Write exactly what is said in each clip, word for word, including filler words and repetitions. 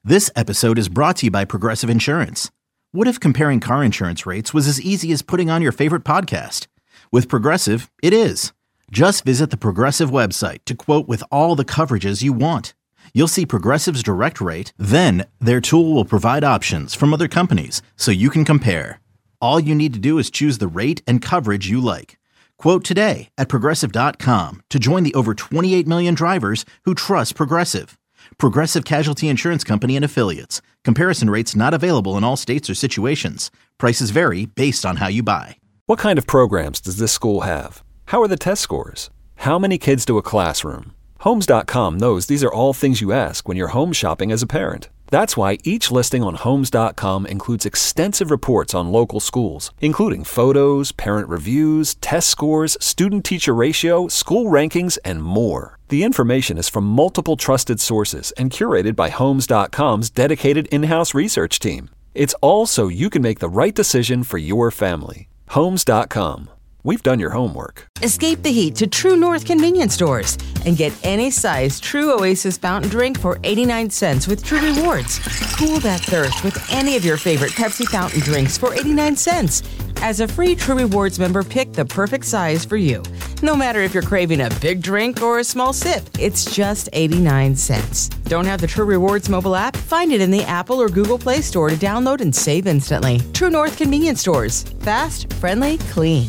This episode is brought to you by Progressive Insurance. What if comparing car insurance rates was as easy as putting on your favorite podcast? With Progressive, it is. Just visit the Progressive website to quote with all the coverages you want. You'll see Progressive's direct rate, then their tool will provide options from other companies so you can compare. All you need to do is choose the rate and coverage you like. Quote today at Progressive dot com to join the over twenty-eight million drivers who trust Progressive. Progressive Casualty Insurance Company and Affiliates. Comparison rates not available in all states or situations. Prices vary based on how you buy. What kind of programs does this school have? How are the test scores? How many kids do a classroom? Homes dot com knows these are all things you ask when you're home shopping as a parent. That's why each listing on Homes dot com includes extensive reports on local schools, including photos, parent reviews, test scores, student-teacher ratio, school rankings, and more. The information is from multiple trusted sources and curated by Homes dot com's dedicated in-house research team. It's all so you can make the right decision for your family. Homes dot com. We've done your homework. Escape the heat to True North convenience stores and get any size True Oasis fountain drink for eighty-nine cents with True Rewards. Cool that thirst with any of your favorite Pepsi fountain drinks for eighty-nine cents. As a free True Rewards member, pick the perfect size for you. No matter if you're craving a big drink or a small sip, it's just eighty-nine cents. Don't have the True Rewards mobile app? Find it in the Apple or Google Play Store to download and save instantly. True North convenience stores. Fast, friendly, clean.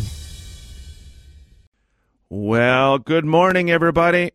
Well, good morning, everybody,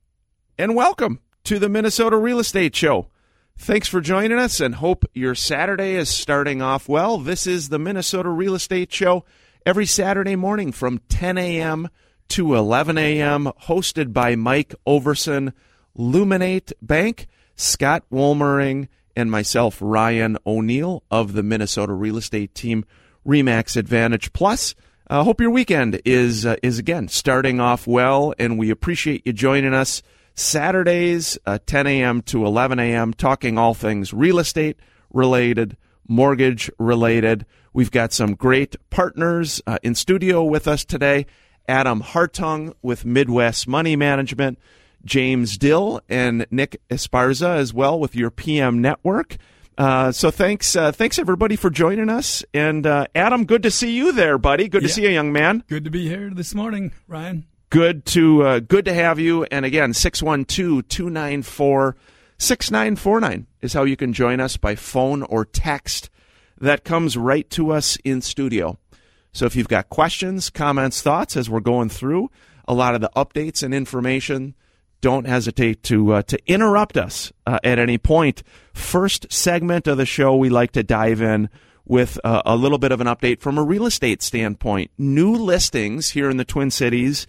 and welcome to the Minnesota Real Estate Show. Thanks for joining us, and hope your Saturday is starting off well. This is the Minnesota Real Estate Show every Saturday morning from ten a.m. to eleven a.m., hosted by Mike Overson, Luminate Bank, Scott Wolmering, and myself, Ryan O'Neill of the Minnesota Real Estate Team, RE/MAX Advantage Plus. I uh, hope your weekend is, uh, is again, starting off well, and we appreciate you joining us Saturdays, uh, ten a.m. to eleven a.m., talking all things real estate related, mortgage related. We've got some great partners uh, in studio with us today. Adam Hartung with Midwest Money Management, James Dill and Nick Esparza as well with your P M Network. Uh, so thanks, uh, thanks everybody for joining us. And uh, Adam, good to see you there, buddy. Good yeah. to see you, young man. Good to be here this morning, Ryan. Good to uh, good to have you. And again, six one two, two nine four, six nine four nine is how you can join us by phone or text. That comes right to us in studio. So if you've got questions, comments, thoughts as we're going through a lot of the updates and information, don't hesitate to uh, to interrupt us uh, at any point. First segment of the show, we like to dive in with uh, a little bit of an update from a real estate standpoint. New listings here in the Twin Cities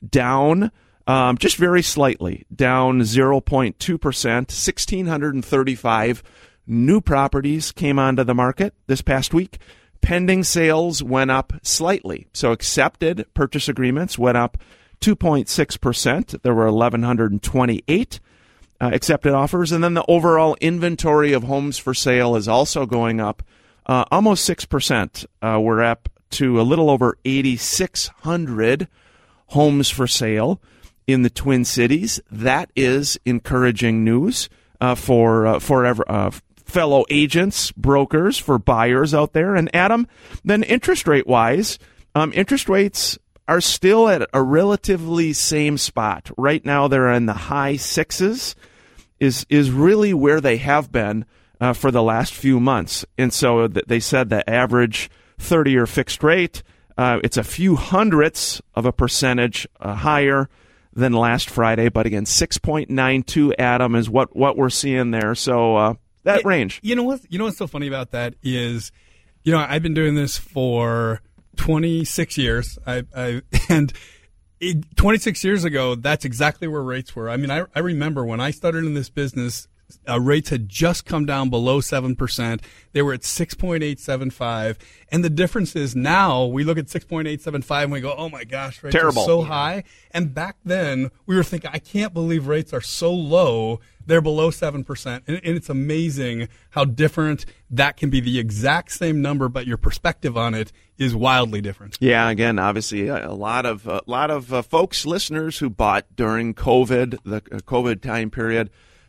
down um, just very slightly, down zero point two percent. one thousand six hundred thirty-five new properties came onto the market this past week. Pending sales went up slightly. So accepted purchase agreements went up two point six percent. There were one thousand one hundred twenty-eight uh, accepted offers. And then the overall inventory of homes for sale is also going up uh, almost six percent. Uh, we're up to a little over eight thousand six hundred homes for sale in the Twin Cities. That is encouraging news uh, for, uh, for ever, uh, fellow agents, brokers, for buyers out there. And Adam, then interest rate-wise, um, interest rates are still at a relatively same spot. Right now they're in the high sixes, is is really where they have been uh, for the last few months. And so they said the average thirty-year fixed rate, uh, it's a few hundredths of a percentage uh, higher than last Friday. But again, six point nine two, Adam, is what, what we're seeing there. So uh, that yeah, range. You know what? You know what's so funny about that is, you know, I've been doing this for twenty-six years. I, I and it, twenty-six years ago, that's exactly where rates were. I mean, I, I remember when I started in this business, uh, rates had just come down below seven percent. They were at six point eight seven five. And the difference is now we look at six point eight seven five and we go, oh my gosh, rates Terrible. are so high. And back then we were thinking, I can't believe rates are so low. They're below seven percent. And, and it's amazing how different that can be. The exact same number, but your perspective on it is wildly different. Yeah, again, obviously a, a lot of a lot of uh, folks, listeners who bought during COVID, the uh, COVID time period,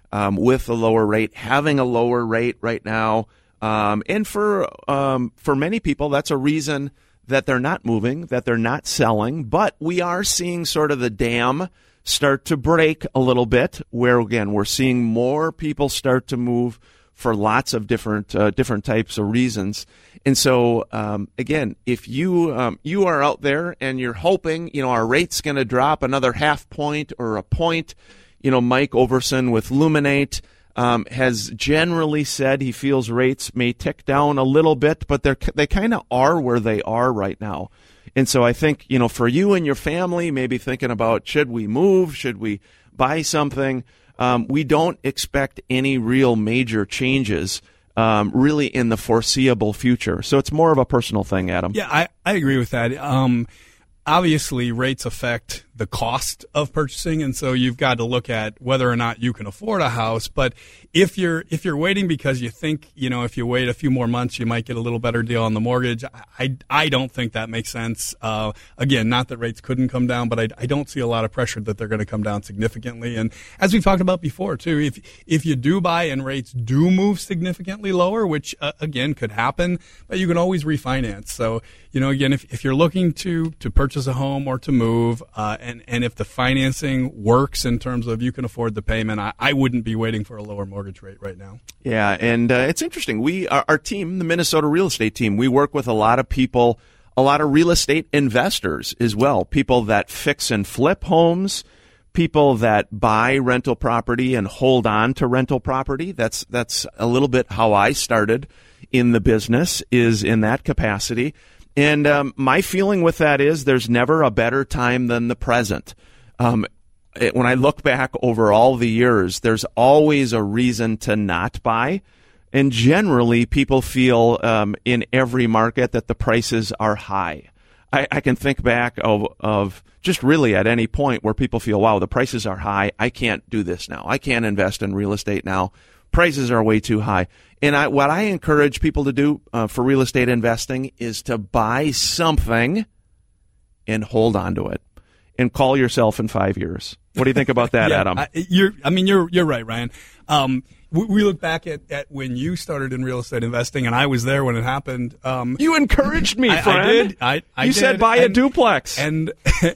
um, with a lower rate, having a lower rate right now. Um, and for um, for many people, that's a reason that they're not moving, that they're not selling. But we are seeing sort of the dam start to break a little bit, where, again, we're seeing more people start to move for lots of different uh, different types of reasons. And so, um, again, if you um, you are out there and you're hoping, you know, our rate's going to drop another half point or a point, you know, Mike Overson with Luminate um, has generally said he feels rates may tick down a little bit, but they're they kind of are where they are right now. And so I think, you know, for you and your family, maybe thinking about, should we move? Should we buy something? Um, we don't expect any real major changes um, really in the foreseeable future. So it's more of a personal thing, Adam. Yeah, I, I agree with that. Um, obviously, rates affect the cost of purchasing, and so you've got to look at whether or not you can afford a house. But if you're if you're waiting because you think, you know, if you wait a few more months, you might get a little better deal on the mortgage, I, I don't think that makes sense. Uh, again, not that rates couldn't come down, but I, I don't see a lot of pressure that they're going to come down significantly. And as we've talked about before, too, if if you do buy and rates do move significantly lower, which, uh, again, could happen, but you can always refinance. So, you know, again, if, if you're looking to, to purchase a home or to move, uh, and, and if the financing works in terms of you can afford the payment, I, I wouldn't be waiting for a lower mortgage rate right now. Yeah, and uh, it's interesting. We, our, our team, the Minnesota Real Estate Team, we work with a lot of people, a lot of real estate investors as well, people that fix and flip homes, people that buy rental property and hold on to rental property. That's that's a little bit how I started in the business, is in that capacity. And um, my feeling with that is there's never a better time than the present. Um, it, when I look back over all the years, there's always a reason to not buy. And generally, people feel um, in every market that the prices are high. I, I can think back of, of just really at any point where people feel, wow, the prices are high. I can't do this now. I can't invest in real estate now. Prices are way too high. And I, what I encourage people to do uh, for real estate investing is to buy something and hold on to it and call yourself in five years. What do you think about that, yeah, Adam? I, you're, I mean, you're you're right, Ryan. Um, we, we look back at, at when you started in real estate investing, and I was there when it happened. Um, you encouraged me, I, friend. I did. I, I you did. said buy and, a duplex. And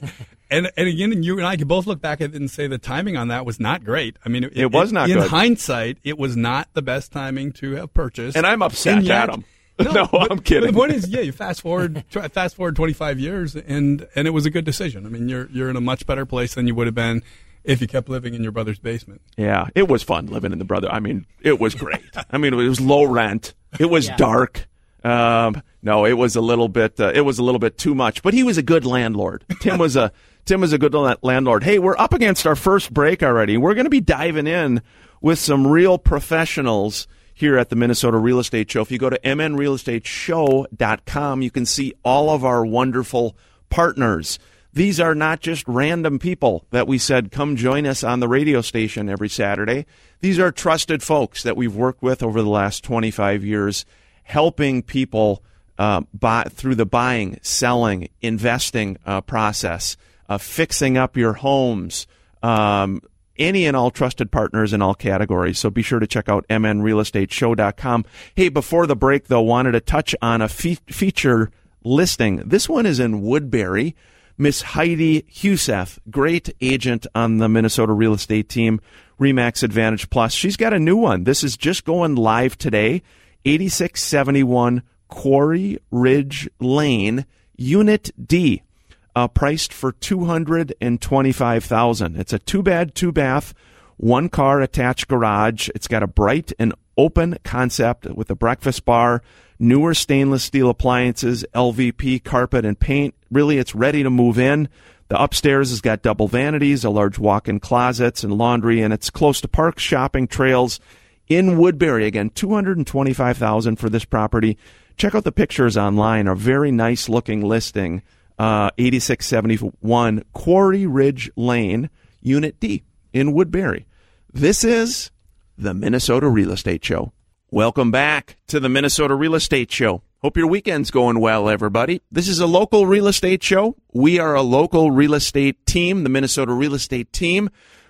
and and again, you and I could both look back at it and say the timing on that was not great. I mean, it, it was not in good. In hindsight, it was not the best timing to have purchased. And I'm upset, and yet, Adam. No, no but, I'm kidding. But the point is, yeah, you fast forward, fast forward twenty-five years, and and it was a good decision. I mean, you're you're in a much better place than you would have been if you kept living in your brother's basement. Yeah, it was fun living in the brother. I mean, it was great. I mean, it was low rent. It was yeah. dark. Um, no, it was a little bit. Uh, it was a little bit too much. But he was a good landlord. Tim was a Tim was a good landlord. Hey, we're up against our first break already. We're going to be diving in with some real professionals here at the Minnesota Real Estate Show. If you go to m n real estate show dot com, you can see all of our wonderful partners. These are not just random people that we said, come join us on the radio station every Saturday. These are trusted folks that we've worked with over the last twenty-five years, helping people uh, buy through the buying, selling, investing uh, process, uh, fixing up your homes, um, any and all trusted partners in all categories. So be sure to check out m n real estate show dot com. Hey, before the break, though, wanted to touch on a fe- feature listing. This one is in Woodbury. Miss Heidi Huseth, great agent on the Minnesota Real Estate Team, RE/MAX Advantage Plus. She's got a new one. This is just going live today. eighty-six seventy-one Quarry Ridge Lane, Unit D, uh, priced for two hundred twenty-five thousand dollars. It's a two-bed, two-bath, one-car attached garage. It's got a bright and open concept with a breakfast bar, newer stainless steel appliances, L V P carpet and paint. Really, it's ready to move in. The upstairs has got double vanities, a large walk-in closets, and laundry, and it's close to parks, shopping, trails in Woodbury. Again, two hundred twenty-five thousand dollars for this property. Check out the pictures online. A very nice-looking listing. Uh, eighty-six seventy-one Quarry Ridge Lane, Unit D in Woodbury. This is the Minnesota Real Estate Show. Welcome back to the Minnesota Real Estate Show. Hope your weekend's going well, everybody. This is a local real estate show. We are a local real estate team, the Minnesota Real Estate Team.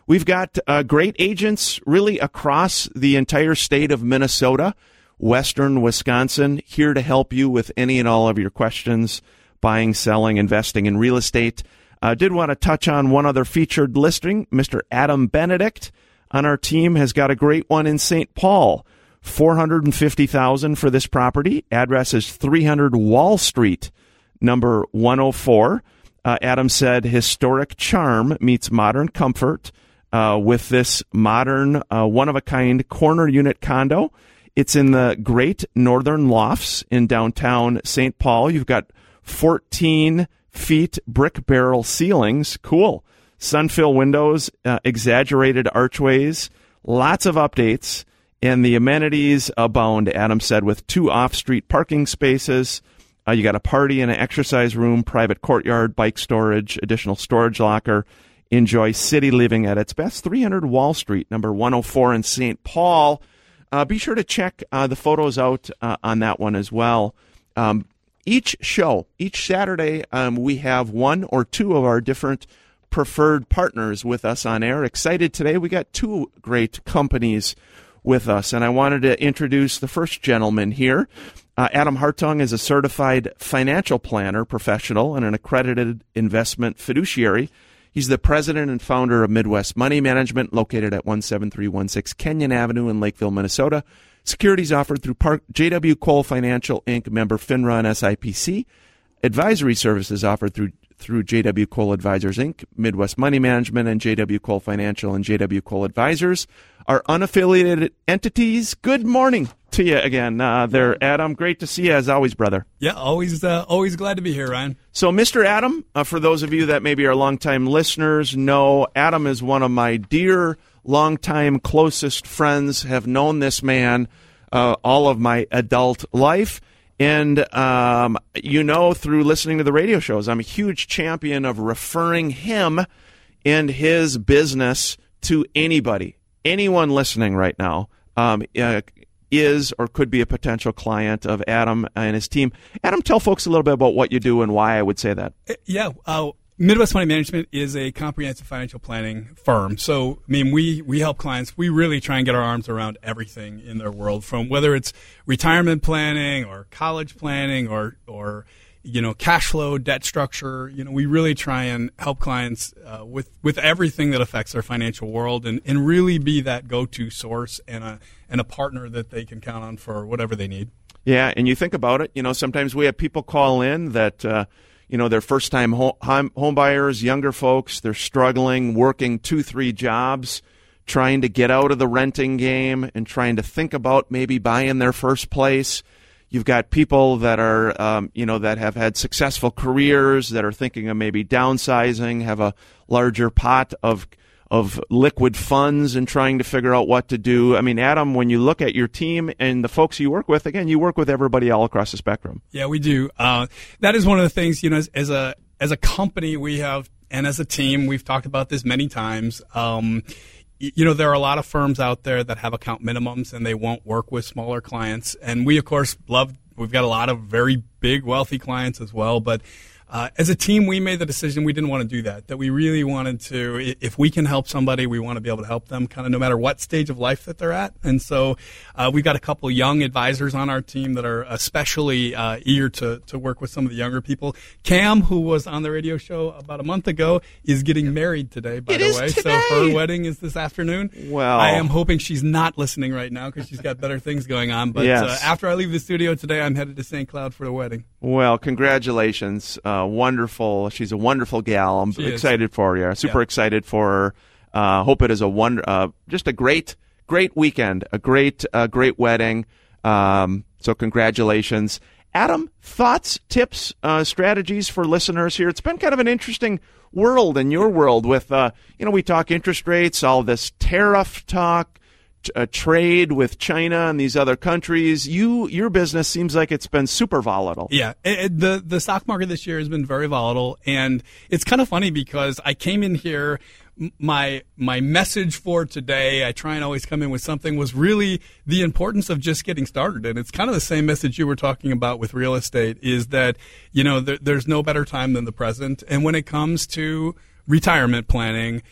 We've got uh, great agents really across the entire state of Minnesota, western Wisconsin, here to help you with any and all of your questions, buying, selling, investing in real estate. I uh, did want to touch on one other featured listing. Mister Adam Benedict on our team has got a great one in Saint Paul. four hundred fifty thousand dollars for this property. Address is three hundred Wall Street, number one oh four. Uh, Adam said historic charm meets modern comfort uh, with this modern, uh, one-of-a-kind corner unit condo. It's in the Great Northern Lofts in downtown Saint Paul. You've got fourteen feet brick barrel ceilings. Cool. Sunfill windows, uh, exaggerated archways, lots of updates, and the amenities abound, Adam said, with two off-street parking spaces. Uh, you got a party and an exercise room, private courtyard, bike storage, additional storage locker. Enjoy city living at its best. three hundred Wall Street, number one oh four in Saint Paul. Uh, be sure to check uh, the photos out uh, on that one as well. Um, each show, each Saturday, um, we have one or two of our different preferred partners with us on air. Excited today, we got two great companies with us, and I wanted to introduce the first gentleman here. Uh, Adam Hartung is a certified financial planner professional and an accredited investment fiduciary. He's the president and founder of Midwest Money Management, located at one seven three one six Kenyon Avenue in Lakeville, Minnesota. Securities offered through Park, J W. Cole Financial, Incorporated, member FINRA and S I P C. Advisory services offered through through J W. Cole Advisors, Incorporated, Midwest Money Management, and J W. Cole Financial and J W. Cole Advisors are unaffiliated entities. Good morning to you again uh, there, Adam. Great to see you as always, brother. Yeah, always uh, always glad to be here, Ryan. So, Mister Adam, uh, for those of you that maybe are longtime listeners, know Adam is one of my dear, longtime, closest friends, have known this man uh, all of my adult life. And, um, you know, through listening to the radio shows, I'm a huge champion of referring him and his business to anybody. Anyone listening right now um, uh, is or could be a potential client of Adam and his team. Adam, tell folks a little bit about what you do and why I would say that. Yeah, uh, Midwest Money Management is a comprehensive financial planning firm. So, I mean, we, we help clients. We really try and get our arms around everything in their world, from whether it's retirement planning or college planning or, or you know, cash flow, debt structure. You know, we really try and help clients uh, with, with everything that affects their financial world, and, and really be that go-to source and a, and a partner that they can count on for whatever they need. Yeah, and you think about it, you know, sometimes we have people call in that, uh, you know, they're first-time home, home buyers, younger folks, they're struggling, working two, three jobs, trying to get out of the renting game and trying to think about maybe buying their first place. You've got people that are, um, you know, that have had successful careers, that are thinking of maybe downsizing, have a larger pot of of liquid funds and trying to figure out what to do. I mean, Adam, when you look at your team and the folks you work with, again, you work with everybody all across the spectrum. Yeah, we do. Uh, that is one of the things, you know, as, as a as a company we have, and as a team, we've talked about this many times. Um, you know, there are a lot of firms out there that have account minimums and they won't work with smaller clients. And we, of course, love, we've got a lot of very big, wealthy clients as well. But Uh, as a team, we made the decision we didn't want to do that, that we really wanted to, if we can help somebody, we want to be able to help them kind of no matter what stage of life that they're at. And so uh, we've got a couple young advisors on our team that are especially uh, eager to, to work with some of the younger people. Cam, who was on the radio show about a month ago, is getting married today, by it the is way. Today. So her wedding is this afternoon. Well, I am hoping she's not listening right now because she's got better things going on. But yes. uh, after I leave the studio today, I'm headed to Saint Cloud for the wedding. Well, congratulations. Uh, wonderful. She's a wonderful gal. I'm she excited is. for you. Super yeah. excited for her. Uh, hope it is a wonder, uh, just a great, great weekend, a great, uh, great wedding. Um, so congratulations. Adam, thoughts, tips, uh, strategies for listeners here? It's been kind of an interesting world in your world with, uh, you know, we talk interest rates, all this tariff talk, a trade with China and these other countries. You, your business seems like it's been super volatile. Yeah, it, it, the the stock market this year has been very volatile, and it's kind of funny because I came in here. My my message for today, I try and always come in with something, was really the importance of just getting started, and it's kind of the same message you were talking about with real estate. Is that you know there, there's no better time than the present, and when it comes to retirement planning,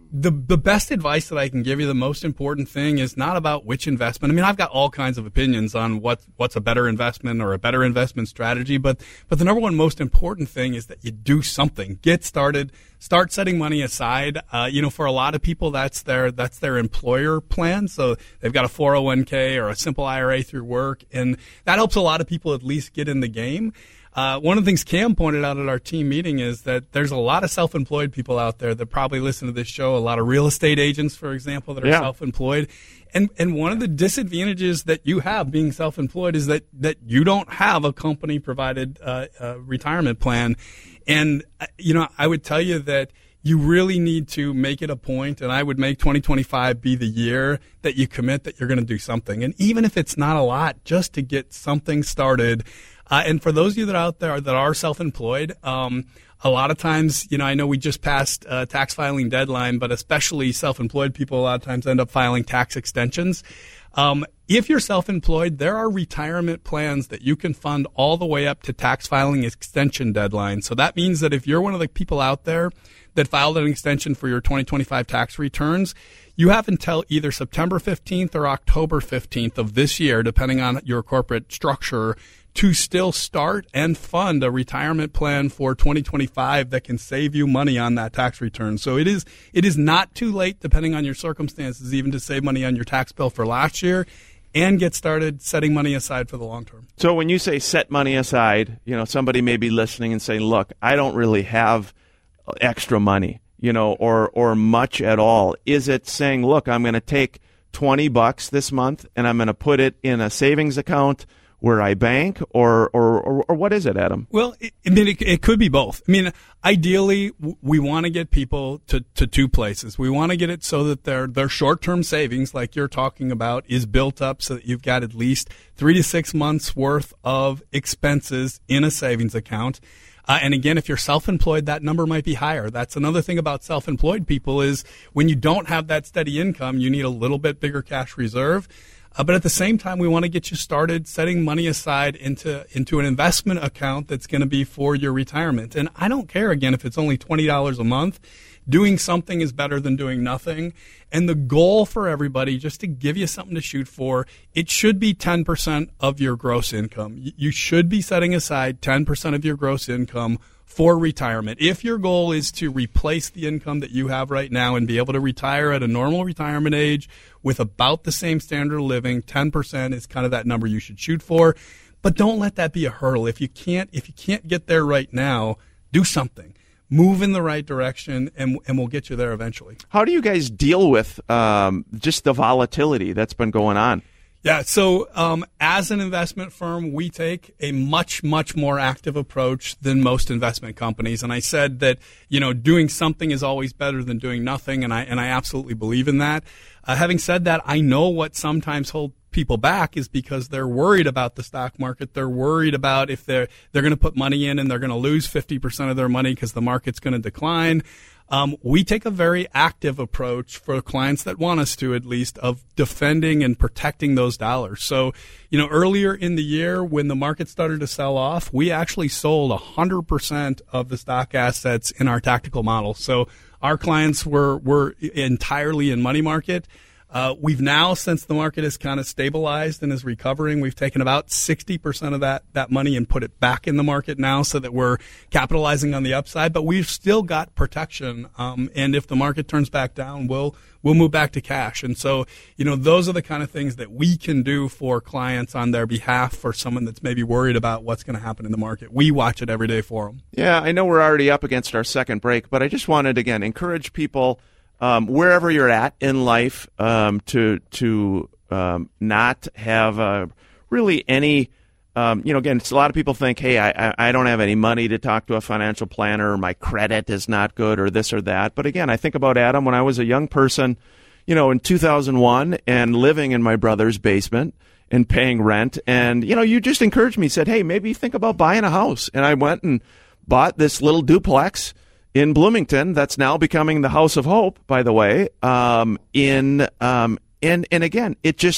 the the best advice that I can give you, the most important thing is not about which investment. I mean, I've got all kinds of opinions on what what's a better investment or a better investment strategy, but but the number one most important thing is that you do something. Get started. Start setting money aside. Uh, you know, for a lot of people, that's their that's their employer plan. So they've got a four oh one k or a simple I R A through work, and that helps a lot of people at least get in the game. Uh, one of the things Cam pointed out at our team meeting is that there's a lot of self-employed people out there that probably listen to this show, a lot of real estate agents, for example, that are yeah. self-employed. And and one of the disadvantages that you have being self-employed is that, that you don't have a company-provided uh, uh, retirement plan. And, uh, you know, I would tell you that you really need to make it a point, and I would make twenty twenty-five be the year that you commit that you're going to do something. And even if it's not a lot, just to get something started. Uh, and for those of you that are out there that are self-employed, um, a lot of times, you know, I know we just passed a tax filing deadline, but especially self-employed people a lot of times end up filing tax extensions. Um, if you're self-employed, there are retirement plans that you can fund all the way up to tax filing extension deadline. So that means that if you're one of the people out there that filed an extension for your twenty twenty-five tax returns, you have until either September fifteenth or October fifteenth of this year, depending on your corporate structure, to still start and fund a retirement plan for twenty twenty-five that can save you money on that tax return. So it is it is not too late, depending on your circumstances, even to save money on your tax bill for last year and get started setting money aside for the long term. So when you say set money aside, you know, somebody may be listening and saying, look, I don't really have extra money, you know, or or much at all. Is it saying, look, I'm going to take twenty bucks this month and I'm going to put it in a savings account where I bank, or or, or, or what is it, Adam? Well, it, I mean, it, it could be both. I mean, ideally, w- we want to get people to, to two places. We want to get it so that their their short-term savings, like you're talking about, is built up so that you've got at least three to six months worth of expenses in a savings account. Uh, and again, if you're self-employed, that number might be higher. That's another thing about self-employed people is when you don't have that steady income, you need a little bit bigger cash reserve. Uh, but at the same time, we want to get you started setting money aside into into an investment account that's going to be for your retirement. And I don't care, again, if it's only twenty dollars a month. Doing something is better than doing nothing. And the goal for everybody, just to give you something to shoot for, it should be ten percent of your gross income. You should be setting aside ten percent of your gross income for retirement. If your goal is to replace the income that you have right now and be able to retire at a normal retirement age with about the same standard of living, ten percent is kind of that number you should shoot for. But don't let that be a hurdle. If you can't, if you can't get there right now, do something. Move in the right direction, and and we'll get you there eventually. How do you guys deal with um, just the volatility that's been going on? Yeah, so um, as an investment firm, we take a much, much more active approach than most investment companies. And I said that, you know, doing something is always better than doing nothing, and I and I absolutely believe in that. Uh, having said that, I know what sometimes holds people back is because they're worried about the stock market. They're worried about if they're they're going to put money in and they're going to lose fifty percent of their money because the market's going to decline. Um, we take a very active approach for clients that want us to, at least, of defending and protecting those dollars. So, you know, earlier in the year when the market started to sell off, we actually sold one hundred percent of the stock assets in our tactical model. So our clients were, were entirely in money market. Uh, we've now, since the market has kind of stabilized and is recovering, we've taken about sixty percent of that, that money and put it back in the market now so that we're capitalizing on the upside, but we've still got protection. Um, and if the market turns back down, we'll, we'll move back to cash. And so, you know, those are the kind of things that we can do for clients on their behalf for someone that's maybe worried about what's going to happen in the market. We watch it every day for them. Yeah, I know we're already up against our second break, but I just wanted, again, encourage people Um, wherever you're at in life, um, to to um, not have uh, really any, um, you know, again, it's a lot of people think, hey, I, I don't have any money to talk to a financial planner, or my credit is not good, or this or that. But again, I think about Adam when I was a young person, you know, in two thousand one and living in my brother's basement and paying rent. And, you know, you just encouraged me, said, hey, maybe think about buying a house. And I went and bought this little duplex in Bloomington, that's now becoming the House of Hope, by the way. Um, in um, and and again, it just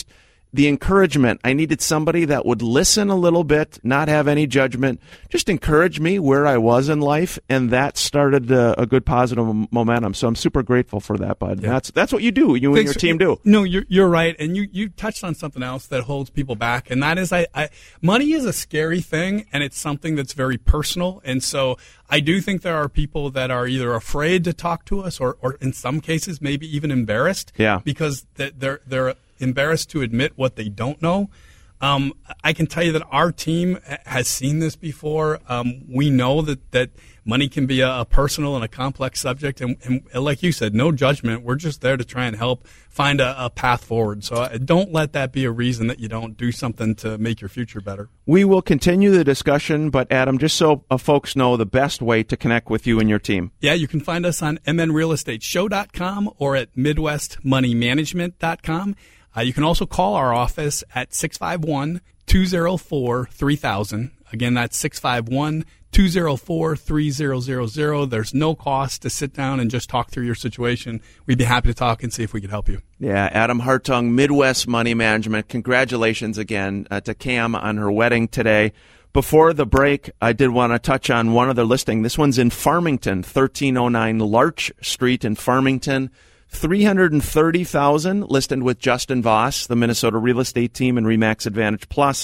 the encouragement. I needed somebody that would listen a little bit, not have any judgment, just encourage me where I was in life, and that started a, a good positive momentum. So I'm super grateful for that, bud. Yeah. That's that's what you do. You Thanks. and your team do. No, you're you're right, and you, you touched on something else that holds people back, and that is I, I money is a scary thing, and it's something that's very personal, and so I do think there are people that are either afraid to talk to us, or, or in some cases maybe even embarrassed, yeah. because they're they're embarrassed to admit what they don't know. Um, I can tell you that our team has seen this before. Um, we know that, that money can be a, a personal and a complex subject. And, and like you said, no judgment. We're just there to try and help find a, a path forward. So uh, don't let that be a reason that you don't do something to make your future better. We will continue the discussion, but Adam, just so uh, folks know the best way to connect with you and your team. Yeah, you can find us on m n real estate show dot com or at midwest money management dot com. Uh, you can also call our office at six five one, two oh four, three thousand. Again, that's six five one, two oh four, three thousand. There's no cost to sit down and just talk through your situation. We'd be happy to talk and see if we could help you. Yeah, Adam Hartung, Midwest Money Management. Congratulations again uh, to Cam on her wedding today. Before the break, I did want to touch on one other listing. This one's in Farmington, thirteen oh nine Larch Street in Farmington. three hundred thirty thousand dollars listed with Justin Voss, the Minnesota real estate team, and RE/MAX Advantage Plus.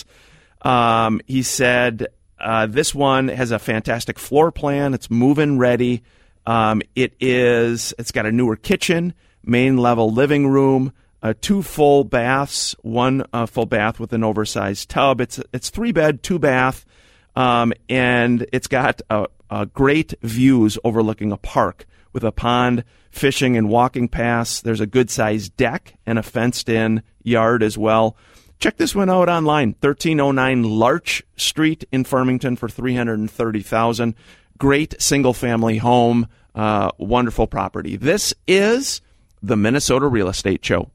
Um, he said uh, this one has a fantastic floor plan. It's move-in ready. Um, it is. It's got a newer kitchen, main level living room, uh, two full baths, one uh, full bath with an oversized tub. It's it's three bed, two bath, um, and it's got uh, uh, great views overlooking a park with a pond, fishing and walking paths. There's a good-sized deck and a fenced-in yard as well. Check this one out online, thirteen oh nine Larch Street in Farmington for three hundred thirty thousand dollars. Great single-family home, uh, wonderful property. This is the Minnesota Real Estate Show.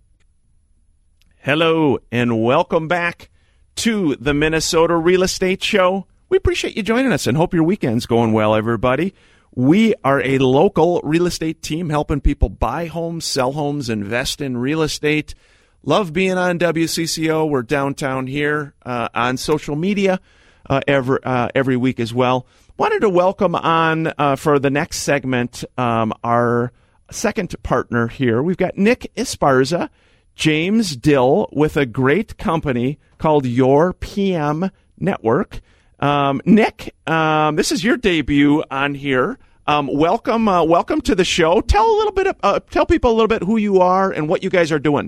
Hello, and welcome back to the Minnesota Real Estate Show. We appreciate you joining us and hope your weekend's going well, everybody. We are a local real estate team helping people buy homes, sell homes, invest in real estate. Love being on W C C O. We're downtown here uh, on social media uh, every, uh, every week as well. Wanted to welcome on uh, for the next segment um, our second partner here. We've got Nick Esparza, James Dill with a great company called Your P M Network. Um, Nick, um, this is your debut on here. Um, welcome, uh, welcome to the show. Tell a little bit, of, uh, tell people a little bit who you are and what you guys are doing.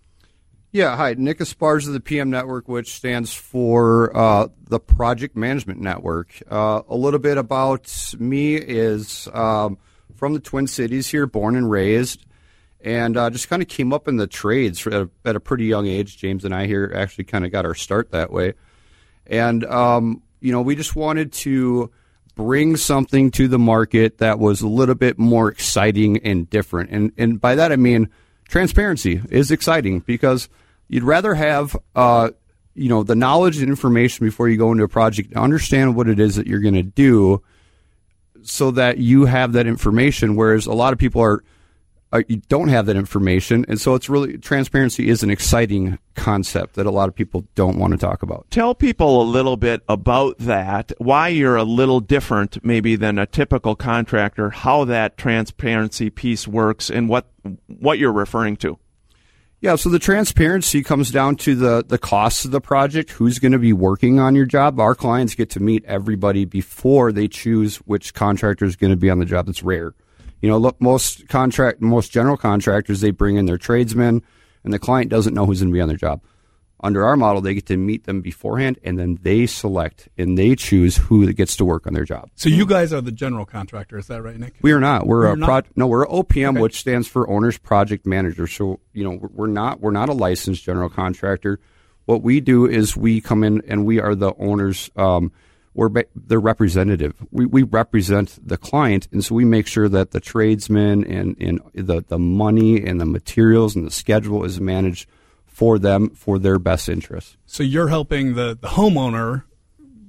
Yeah, hi, Nick Esparza of the P M Network, which stands for uh, the Project Management Network. Uh, a little bit about me is um, from the Twin Cities here, born and raised, and uh, just kind of came up in the trades at a, at a pretty young age. James and I here actually kind of got our start that way, and um, you know, we just wanted to bring something to the market that was a little bit more exciting and different, and and by that I mean transparency is exciting because you'd rather have, uh, you know, the knowledge and information before you go into a project, understand what it is that you're going to do so that you have that information, whereas a lot of people are, are, you don't have that information. And so it's really, transparency is an exciting concept that a lot of people don't want to talk about. Tell people a little bit about that, why you're a little different maybe than a typical contractor, how that transparency piece works, and what what you're referring to. Yeah, so the transparency comes down to the, the costs of the project, who's going to be working on your job. Our clients get to meet everybody before they choose which contractor is going to be on the job. That's rare. You know, look, most contract, most general contractors, they bring in their tradesmen, and the client doesn't know who's going to be on their job. Under our model, they get to meet them beforehand, and then they select and they choose who gets to work on their job. So you guys are the general contractor, is that right, Nick? We are not. We're You're a pro- no, we're O P M, okay. which stands for Owner's Project Manager. So you know, we're not we're not a licensed general contractor. What we do is we come in and we are the owners. Um, we're ba- the representative. We we represent the client, and so we make sure that the tradesmen and and the the money and the materials and the schedule is managed for them for their best interests. So you're helping the, the homeowner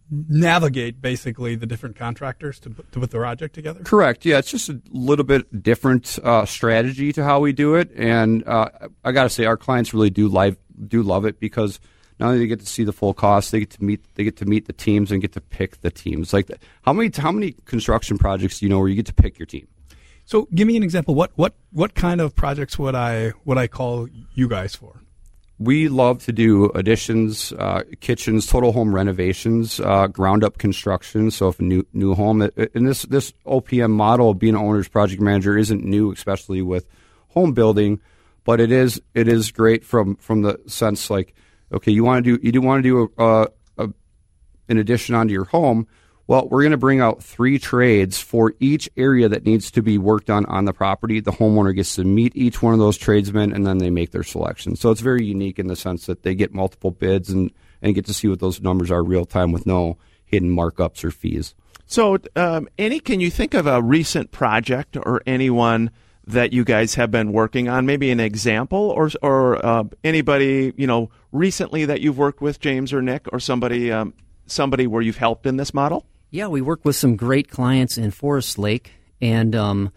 navigate basically the different contractors to put, to put the project together? Correct. Yeah, it's just a little bit different uh, strategy to how we do it, and uh, I got to say, our clients really do live do love it because not only do they get to see the full cost, they get to meet they get to meet the teams and get to pick the teams. Like, how many how many construction projects do you know where you get to pick your team? So, give me an example. What what what kind of projects would I would I call you guys for? We love to do additions, uh, kitchens, total home renovations, uh, ground up construction. So if a new new home, and this this O P M model of being an owner's project manager isn't new, especially with home building, but it is it is great from from the sense like, okay, you want to do you do want to do a, a, a an addition onto your home. Well, we're going to bring out three trades for each area that needs to be worked on on the property. The homeowner gets to meet each one of those tradesmen, and then they make their selection. So it's very unique in the sense that they get multiple bids and, and get to see what those numbers are real time with no hidden markups or fees. So, um, any, can you think of a recent project or anyone that you guys have been working on? Maybe an example, or or uh, anybody you know recently that you've worked with, James or Nick, or somebody um, somebody where you've helped in this model? Yeah, we work with some great clients in Forest Lake, and um,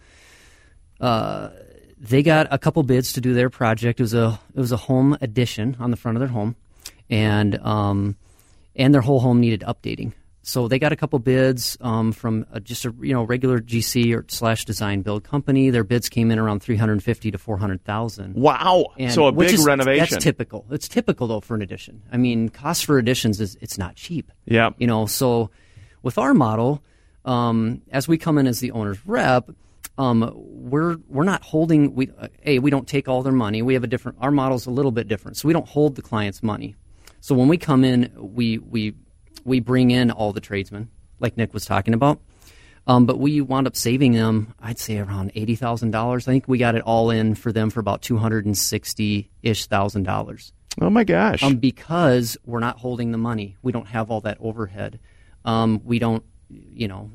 uh, they got a couple bids to do their project. It was a it was a home addition on the front of their home, and um, and their whole home needed updating. So they got a couple bids um, from a, just a you know regular G C or slash design build company. Their bids came in around three hundred fifty to four hundred thousand. Wow! And, so a which big is, renovation. That's typical. It's typical though for an addition. I mean, cost for additions is it's not cheap. Yeah. You know, so. With our model, um, as we come in as the owner's rep, um, we're we're not holding. We uh, a we don't take all their money. We have a different. Our model's a little bit different, so we don't hold the client's money. So when we come in, we we we bring in all the tradesmen, like Nick was talking about. Um, but we wound up saving them, I'd say around eighty thousand dollars. I think we got it all in for them for about two hundred and sixty ish thousand dollars. Oh my gosh! Um, because we're not holding the money. We don't have all that overhead. Um, we don't, you know,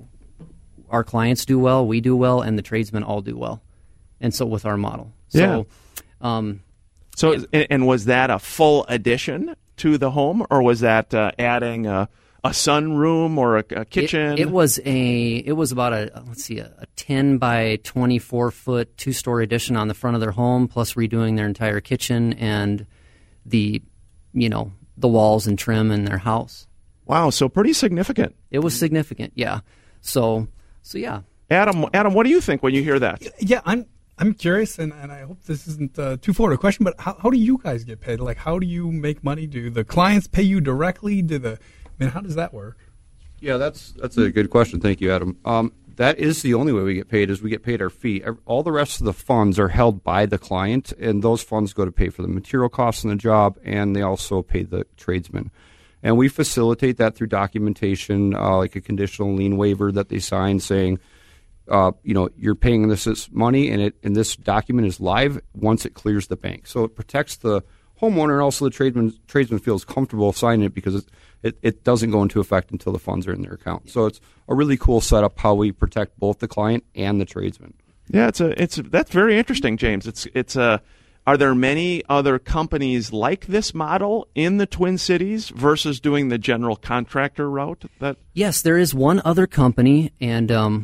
our clients do well, we do well, and the tradesmen all do well. And so with our model. So, yeah. Um, so, yeah. and was that a full addition to the home, or was that uh, adding a, a sunroom or a, a kitchen? It, it was a, it was about a, let's see, a, a ten by twenty-four foot two-story addition on the front of their home, plus redoing their entire kitchen and the, you know, the walls and trim in their house. Wow, so pretty significant. It was significant, yeah. So, so yeah. Adam, Adam, what do you think when you hear that? Yeah, I'm I'm curious, and, and I hope this isn't uh, too forward a question, but how, how do you guys get paid? Like, how do you make money? Do the clients pay you directly? Do the, I mean, how does that work? Yeah, that's that's a good question. Thank you, Adam. Um, that is the only way we get paid is we get paid our fee. All the rest of the funds are held by the client, and those funds go to pay for the material costs in the job, and they also pay the tradesmen. And we facilitate that through documentation, uh, like a conditional lien waiver that they sign saying, uh, you know, you're paying this, this money, and it and this document is live once it clears the bank. So it protects the homeowner, and also the tradesman, tradesman feels comfortable signing it because it, it, it doesn't go into effect until the funds are in their account. So it's a really cool setup how we protect both the client and the tradesman. Yeah, it's a it's that's very interesting, James. It's it's a. Are there many other companies like this model in the Twin Cities versus doing the general contractor route? That yes, there is one other company, and um,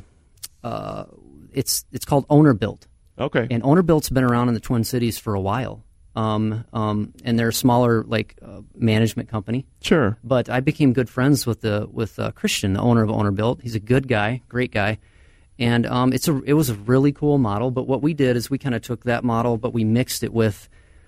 uh, it's it's called Owner Built. Okay. And Owner Built's been around in the Twin Cities for a while, um, um, and they're a smaller like uh, management company. Sure. But I became good friends with the with uh, Christian, the owner of Owner Built. He's a good guy, great guy. And um, it's a it was a really cool model. But what we did is we kind of took that model, but we mixed it with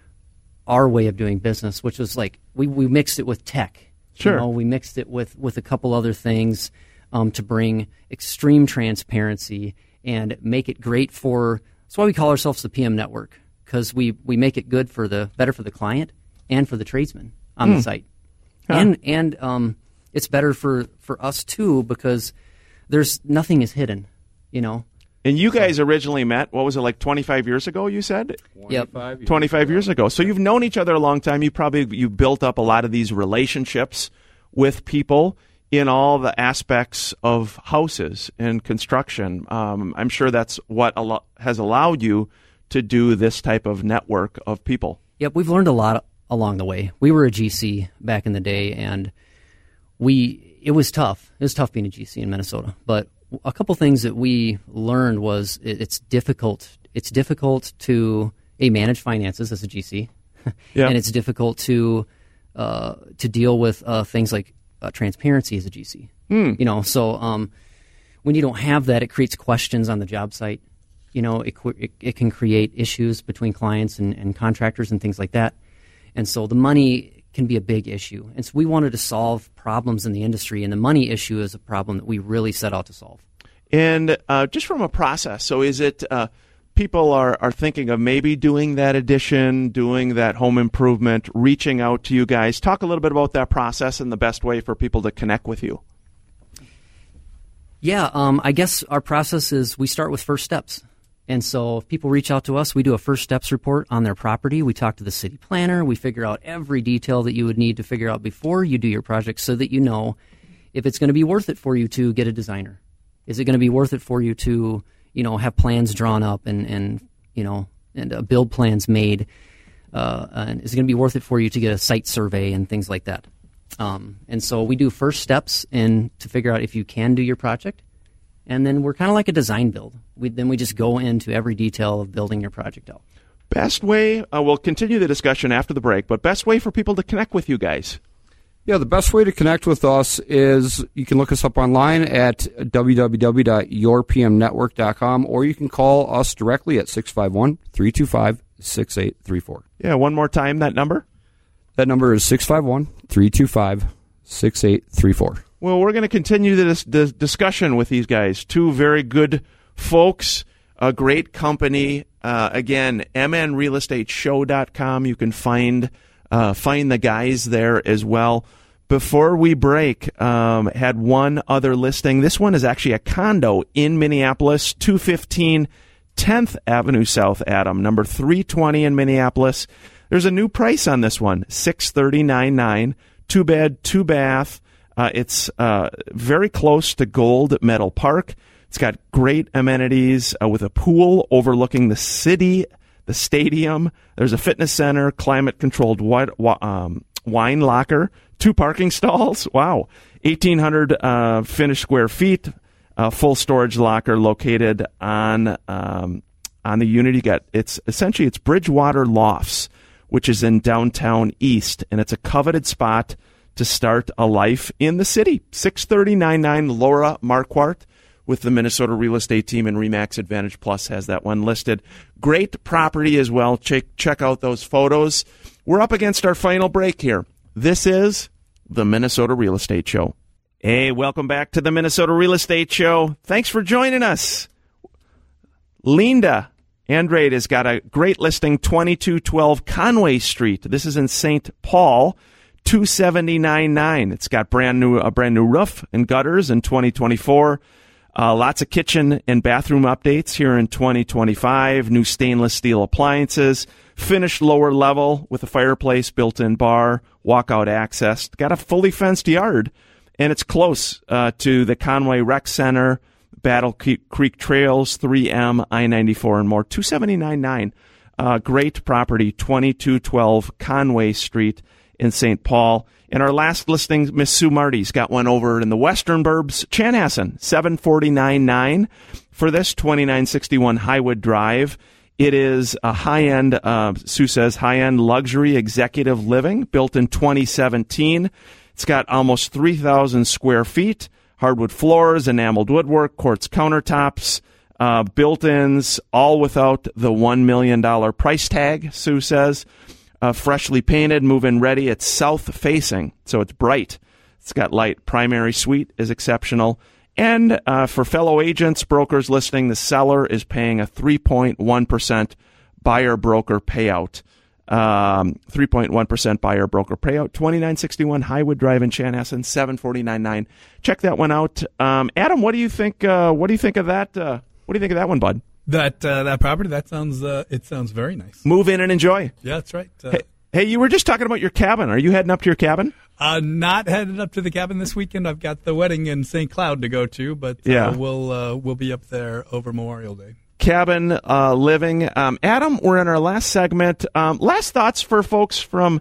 our way of doing business, which was like we, we mixed it with tech. Sure. You know, we mixed it with, with a couple other things um, to bring extreme transparency and make it great for. That's why we call ourselves the P M Network, because we, we make it good for the better for the client and for the tradesman on mm. the site, huh. and and um, it's better for, for us too because there's nothing is hidden. You know, and you guys originally met, what was it, like twenty-five years ago, you said? Yep. twenty-five years ago. So you've known each other a long time. You probably you built up a lot of these relationships with people in all the aspects of houses and construction. Um, I'm sure that's what a lo- has allowed you to do this type of network of people. Yep, we've learned a lot along the way. We were a G C back in the day, and we it was tough. It was tough being a G C in Minnesota. But a couple things that we learned was it, it's difficult. It's difficult to a manage finances as a G C, yeah. and it's difficult to uh, to deal with uh, things like uh, transparency as a G C. Mm. You know, so um, when you don't have that, it creates questions on the job site. You know, it it, it can create issues between clients and, and contractors and things like that. And so the money can be a big issue. And so we wanted to solve problems in the industry, and the money issue is a problem that we really set out to solve. And uh, just from a process, so is it uh, people are, are thinking of maybe doing that addition, doing that home improvement, reaching out to you guys? Talk a little bit about that process and the best way for people to connect with you. Yeah, um, I guess our process is we start with first steps. And so if people reach out to us, we do a first steps report on their property. We talk to the city planner. We figure out every detail that you would need to figure out before you do your project so that you know if it's going to be worth it for you to get a designer. Is it going to be worth it for you to, you know, have plans drawn up and, and you know, and uh, build plans made? Uh, and is it going to be worth it for you to get a site survey and things like that? Um, and so we do first steps in to figure out if you can do your project. And then we're kind of like a design build. We, then we just go into every detail of building your project out. Best way, uh, we'll continue the discussion after the break, but best way for people to connect with you guys? Yeah, the best way to connect with us is you can look us up online at w w w dot your p m network dot com, or you can call us directly at six five one, three two five, six eight three four. Yeah, one more time, that number? That number is six five one, three two five, six eight three four. Well, we're going to continue this, this discussion with these guys. Two very good folks, a great company. Uh, again, m n real estate show dot com. You can find uh, find the guys there as well. Before we break, um, had one other listing. This one is actually a condo in Minneapolis, two fifteen tenth Avenue South, Adam, number three twenty in Minneapolis. There's a new price on this one, six thirty-nine nine. Two bed, two bath. Uh, it's uh, very close to Gold Meadow Park. It's got great amenities uh, with a pool overlooking the city, the stadium. There's a fitness center, climate-controlled wi- wa- um, wine locker, two parking stalls. Wow. eighteen hundred uh, finished square feet, uh, full storage locker located on um, on the unit. You got, it's essentially, it's Bridgewater Lofts, which is in downtown East, and it's a coveted spot to start a life in the city. six thirty-nine nine. Laura Marquardt with the Minnesota Real Estate Team and RE/MAX Advantage Plus has that one listed. Great property as well. Check, check out those photos. We're up against our final break here. This is the Minnesota Real Estate Show. Hey, welcome back to the Minnesota Real Estate Show. Thanks for joining us. Linda Andrade has got a great listing, twenty-two twelve Conway Street. This is in Saint Paul. two seventy-nine nine. It's got brand new a brand new roof and gutters in twenty twenty-four. Uh, lots of kitchen and bathroom updates here in twenty twenty-five. New stainless steel appliances. Finished lower level with a fireplace, built-in bar, walkout access. Got a fully fenced yard, and it's close uh, to the Conway Rec Center, Battle Creek Trails, three M, I ninety-four, and more. two seventy-nine nine. Uh, great property, twenty-two twelve Conway Street in Saint Paul. And our last listing, Miss Sue Marty's got one over in the Western Burbs, Chanhassen, seven forty-nine nine for this, twenty-nine sixty-one Highwood Drive. It is a high-end, uh, Sue says, high-end luxury executive living, built in twenty seventeen. It's got almost three thousand square feet, hardwood floors, enameled woodwork, quartz countertops, uh, built-ins, all without the one million dollars price tag, Sue says. Uh, freshly painted, move-in ready. It's south-facing, so it's bright. It's got light. Primary suite is exceptional. And uh, for fellow agents, brokers listening, the seller is paying a three point one percent buyer-broker payout. Um, three point one percent buyer-broker payout. twenty-nine sixty-one Highwood Drive in Chanhassen, seven forty-nine nine. Check that one out. Um, Adam, what do you think? Uh, what do you think of that? Uh, what do you think of that one, bud? That uh, that property, that sounds uh, it sounds very nice. Move in and enjoy. Yeah, that's right. Uh, hey, hey, you were just talking about your cabin. Are you heading up to your cabin? Uh, not headed up to the cabin this weekend. I've got the wedding in Saint Cloud to go to, but uh, yeah. we'll uh, we'll be up there over Memorial Day. Cabin uh, living. Um, Adam, we're in our last segment. Um, last thoughts for folks from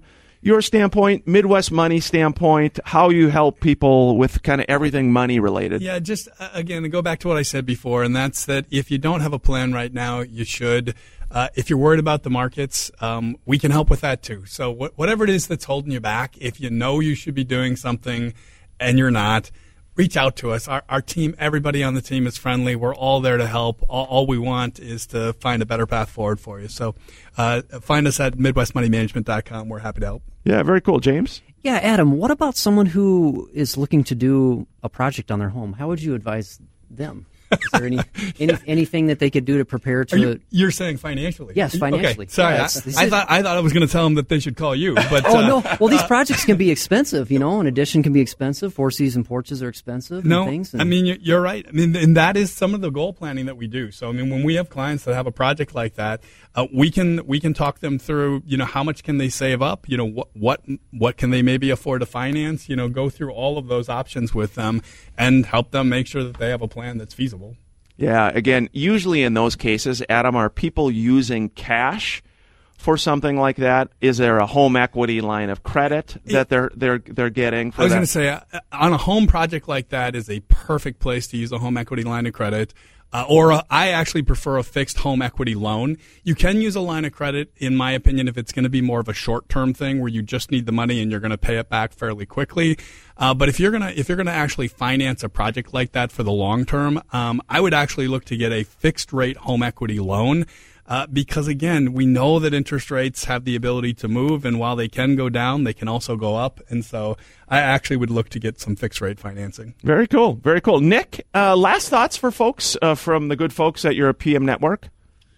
your standpoint, Midwest Money standpoint, how you help people with kind of everything money related. Yeah, just uh, again, to go back to what I said before, and that's that if you don't have a plan right now, you should. Uh, if you're worried about the markets, um, we can help with that too. So wh- whatever it is that's holding you back, if you know you should be doing something and you're not, reach out to us. Our, our team, everybody on the team is friendly. We're all there to help. All, all we want is to find a better path forward for you. So uh, find us at midwest money management dot com. We're happy to help. Yeah, very cool. James? Yeah, Adam, what about someone who is looking to do a project on their home? How would you advise them? Is there any, any anything that they could do to prepare to? Are you, you're saying financially? Yes, financially. Okay, sorry, yeah, I, I thought I thought I was going to tell them that they should call you. But oh uh, no, well these projects can be expensive. You know, an addition can be expensive. Four season porches are expensive. No, and things, and I mean you're right. I mean, and that is some of the goal planning that we do. So I mean, when we have clients that have a project like that, uh, we can we can talk them through. You know, how much can they save up? You know, what what what can they maybe afford to finance? You know, go through all of those options with them and help them make sure that they have a plan that's feasible. Yeah, again, usually in those cases, Adam, are people using cash for something like that? Is there a home equity line of credit that they're they're they're getting for I was that? going to say, uh, on a home project like that is a perfect place to use a home equity line of credit. Uh, or a, I actually prefer a fixed home equity loan. You can use a line of credit, in my opinion, if it's going to be more of a short-term thing where you just need the money and you're going to pay it back fairly quickly. Uh, but if you're going to if you're going to actually finance a project like that for the long term, um, I would actually look to get a fixed-rate home equity loan. Uh, because, again, we know that interest rates have the ability to move, and while they can go down, they can also go up. And so I actually would look to get some fixed-rate financing. Very cool. Very cool. Nick, uh, last thoughts for folks uh, from the good folks at your P M Network?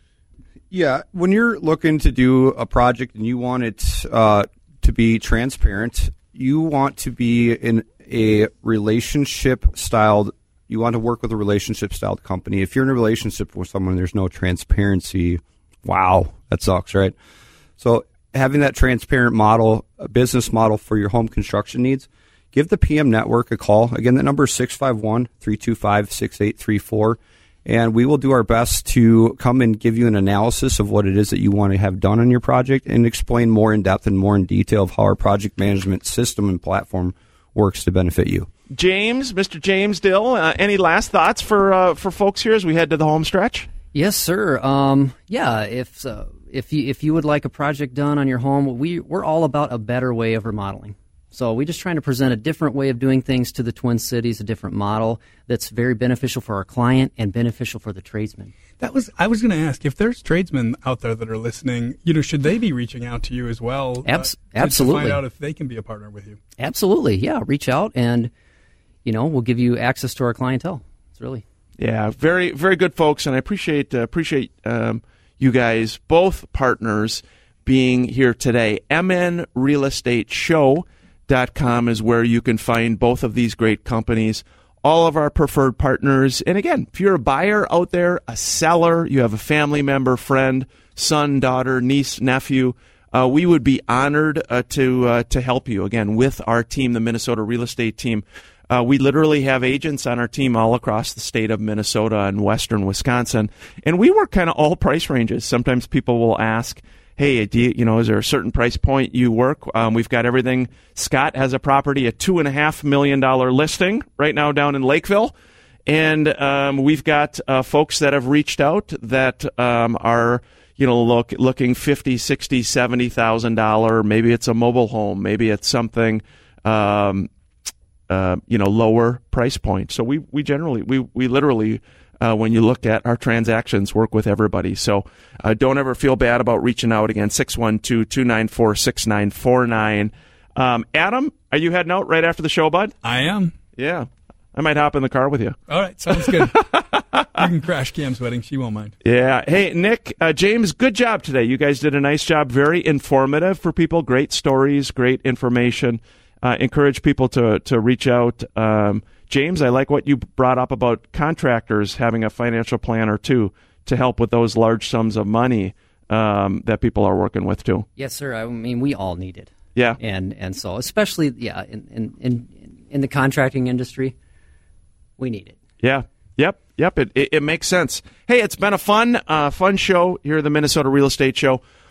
Yeah, when you're looking to do a project and you want it uh, to be transparent, you want to be in a relationship-styled You want to work with a relationship-styled company. If you're in a relationship with someone and there's no transparency, wow, that sucks, right? So having that transparent model, a business model for your home construction needs, give the P M Network a call. Again, the number is six five one, three two five, six eight three four, and we will do our best to come and give you an analysis of what it is that you want to have done on your project and explain more in depth and more in detail of how our project management system and platform works to benefit you. James, Mister James Dill, uh, any last thoughts for uh, for folks here as we head to the home stretch? Yes, sir. Um, yeah, if uh, if you if you would like a project done on your home, we we're all about a better way of remodeling. So we're just trying to present a different way of doing things to the Twin Cities, a different model that's very beneficial for our client and beneficial for the tradesman. That was I was going to ask if there's tradesmen out there that are listening. You know, should they be reaching out to you as well? Abs- uh, to, absolutely. to find out if they can be a partner with you. Absolutely. Yeah. Reach out and, you know, we'll give you access to our clientele. It's really. Yeah, very, very good folks, and I appreciate uh, appreciate um, you guys, both partners, being here today. M N Real Estate Show dot com is where you can find both of these great companies, all of our preferred partners. And again, if you're a buyer out there, a seller, you have a family member, friend, son, daughter, niece, nephew, uh, we would be honored uh, to uh, to help you, again, with our team, the Minnesota Real Estate Team. Uh, we literally have agents on our team all across the state of Minnesota and western Wisconsin, and we work kind of all price ranges. Sometimes people will ask, hey, do you, you know, is there a certain price point you work? Um, we've got everything. Scott has a property, a two and a half million dollar listing right now down in Lakeville, and um, we've got uh, folks that have reached out that um, are, you know, look looking fifty, sixty, seventy thousand dollars. Maybe it's a mobile home. Maybe it's something. Um, Uh, you know, lower price point. So we, we generally, we, we literally, uh, when you look at our transactions, work with everybody. So uh, don't ever feel bad about reaching out. Again, six one two, two nine four, six nine four nine. Um, Adam, are you heading out right after the show, bud? I am. Yeah. I might hop in the car with you. All right. Sounds good. You can crash Cam's wedding. She won't mind. Yeah. Hey, Nick, uh, James, good job today. You guys did a nice job. Very informative for people. Great stories, great information. Uh, encourage people to to reach out. Um, James, I like what you brought up about contractors having a financial plan or two to help with those large sums of money um, that people are working with too. Yes, sir. I mean, we all need it. Yeah. And and so especially, yeah, in in, in, in the contracting industry, we need it. Yeah. Yep. Yep. It, it, it makes sense. Hey, it's been a fun, uh, fun show here at the Minnesota Real Estate Show.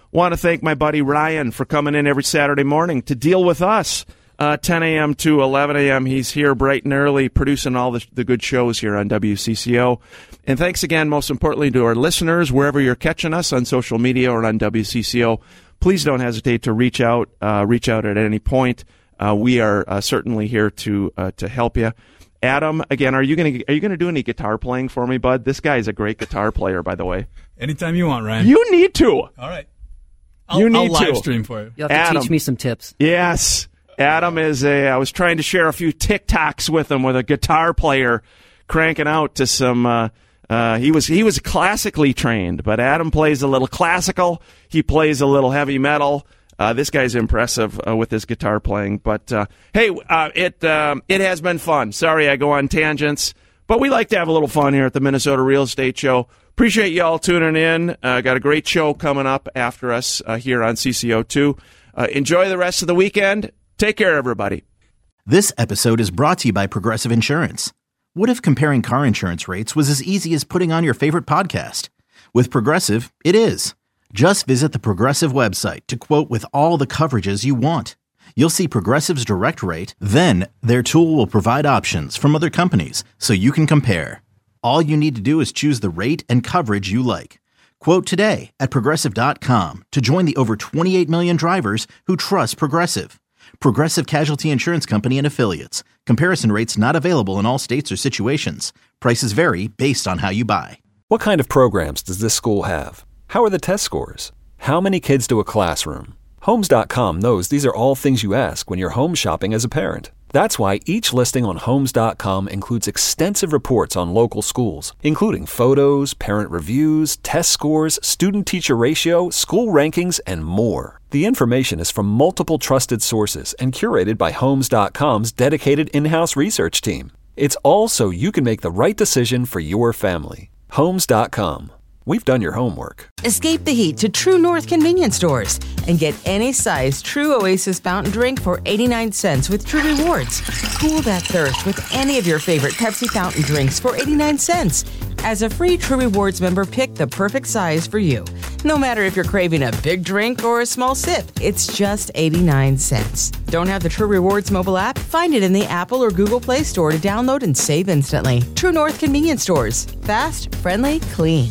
Want to thank my buddy Ryan for coming in every Saturday morning to deal with us. Uh, ten a.m. to eleven a.m. He's here bright and early producing all the, the good shows here on W C C O. And thanks again, most importantly, to our listeners, wherever you're catching us on social media or on W C C O. Please don't hesitate to reach out, uh, reach out at any point. Uh, we are uh, certainly here to uh, to help you. Adam, again, are you gonna are you gonna do any guitar playing for me, bud? This guy is a great guitar player, by the way. Anytime you want, Ryan. You need to. All right. I'll, you need I'll live to. stream for you. You'll have to Adam. teach me some tips. Yes. Adam is a, I was trying to share a few TikToks with him with a guitar player cranking out to some, uh, uh, he was, he was classically trained, but Adam plays a little classical. He plays a little heavy metal. Uh, this guy's impressive uh, with his guitar playing, but, uh, hey, uh, it, um, it has been fun. Sorry I go on tangents, but we like to have a little fun here at the Minnesota Real Estate Show. Appreciate you all tuning in. Uh, got a great show coming up after us uh, here on C C O two. Uh, enjoy the rest of the weekend. Take care, everybody. This episode is brought to you by Progressive Insurance. What if comparing car insurance rates was as easy as putting on your favorite podcast? With Progressive, it is. Just visit the Progressive website to quote with all the coverages you want. You'll see Progressive's direct rate, then their tool will provide options from other companies so you can compare. All you need to do is choose the rate and coverage you like. Quote today at Progressive dot com to join the over twenty-eight million drivers who trust Progressive. Progressive Casualty Insurance Company and Affiliates. Comparison rates not available in all states or situations. Prices vary based on how you buy. What kind of programs does this school have? How are the test scores? How many kids do a classroom? Homes dot com knows these are all things you ask when you're home shopping as a parent. That's why each listing on Homes dot com includes extensive reports on local schools, including photos, parent reviews, test scores, student-teacher ratio, school rankings, and more. The information is from multiple trusted sources and curated by Homes dot com's dedicated in-house research team. It's all so you can make the right decision for your family. Homes dot com. We've done your homework. Escape the heat to True North convenience stores and get any size True Oasis fountain drink for eighty-nine cents with True Rewards. Cool that thirst with any of your favorite Pepsi fountain drinks for eighty-nine cents. As a free True Rewards member, pick the perfect size for you. No matter if you're craving a big drink or a small sip, it's just eighty-nine cents. Don't have the True Rewards mobile app? Find it in the Apple or Google Play Store to download and save instantly. True North convenience stores. Fast, friendly, clean.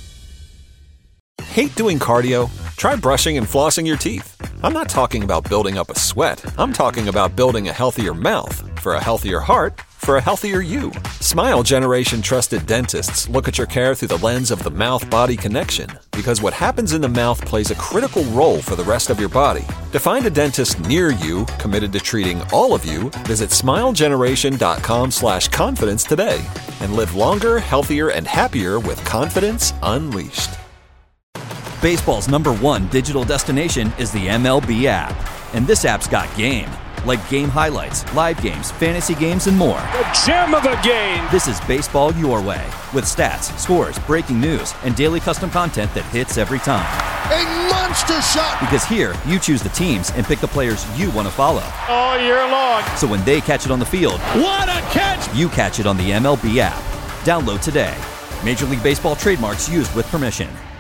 Hate doing cardio? Try brushing and flossing your teeth. I'm not talking about building up a sweat. I'm talking about building a healthier mouth. For a healthier heart, for a healthier you. Smile Generation trusted dentists look at your care through the lens of the mouth-body connection, because what happens in the mouth plays a critical role for the rest of your body. To find a dentist near you committed to treating all of you, visit smile generation dot com slash confidence today and live longer, healthier, and happier with confidence unleashed. Baseball's number one digital destination is the M L B app. And this app's got game. Like game highlights, live games, fantasy games, and more. A gem of a game! This is baseball your way. With stats, scores, breaking news, and daily custom content that hits every time. A monster shot! Because here, you choose the teams and pick the players you want to follow. All year long. So when they catch it on the field, what a catch! You catch it on the M L B app. Download today. Major League Baseball trademarks used with permission.